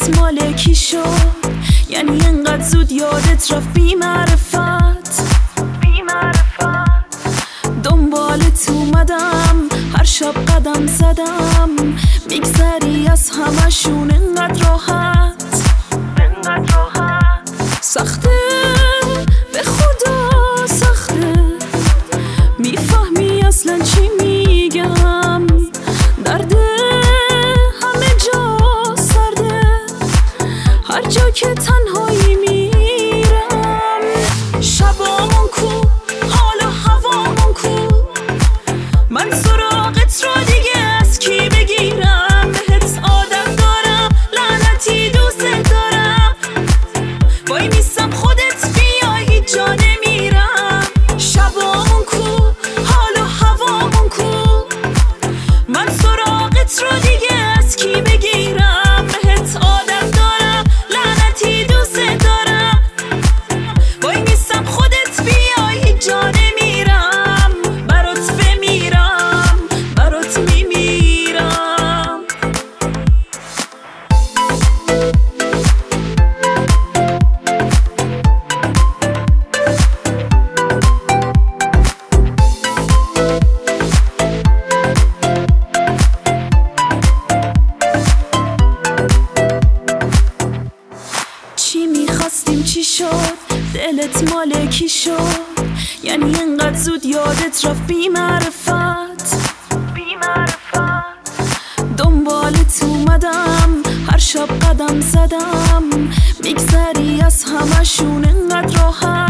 دلت مال کی شد؟ یعنی انقدر زود یادت رفت بی معرفت دنبالت اومدم هر شب قدم زدم میگذری از همشون انقدر راحت سخته به خدا سخته میفهمی اصلا چی میگم درده همه جا سرده هر جا که تنهایی میرم شبامون کو حال و هوامون کو من سراغت را دیگه از کی بگیرم بهت عادت دارم لعنتی دوست دارم وای نیستم خودت بیای هیچ جا نمیرم شبامون کو حال و هوامون کو من سراغت را دیگه از کی بگیرم بهت عادت دارم لعنتی دوست دارم وای نیستم خودت بیای هیچ جا نمیرم برات بمیرم برات میمیرم چی میخواستیم چی شد؟ دلت مال کی شد؟ یعنی انقدر زود یادت رفت بی معرفت دنبالت اومدم هر شب قدم زدم میگذری از همشون انقدر راحت